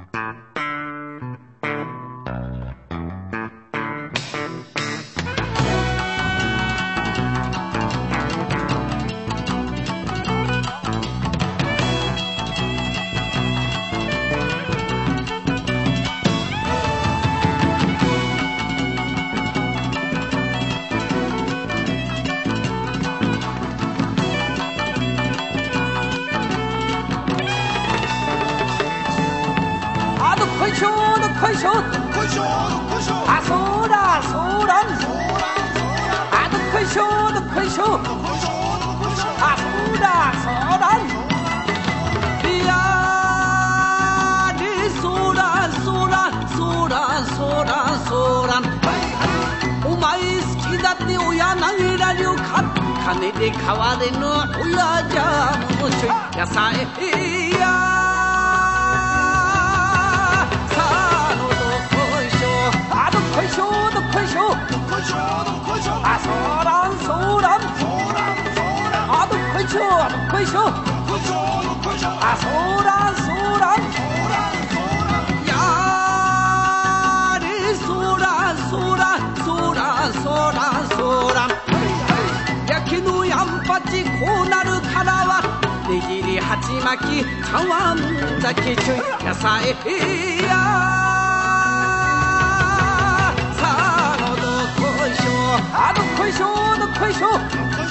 金で買われぬ親じゃものちょいやさえやさあのどこいしょあどこいしょどこいしょどこいしょどこいしょあそらんそらんそらんそらんあどこいしょあどこいしょどこいしょどこいしょあそらんそらんそらんそらんやれそらんそらんそらんそらんそらん焼きのやんぱちこうなるからはねじり鉢巻き茶碗酒ちょいやさえやさあのどこいしょあどこいしょどこいしょ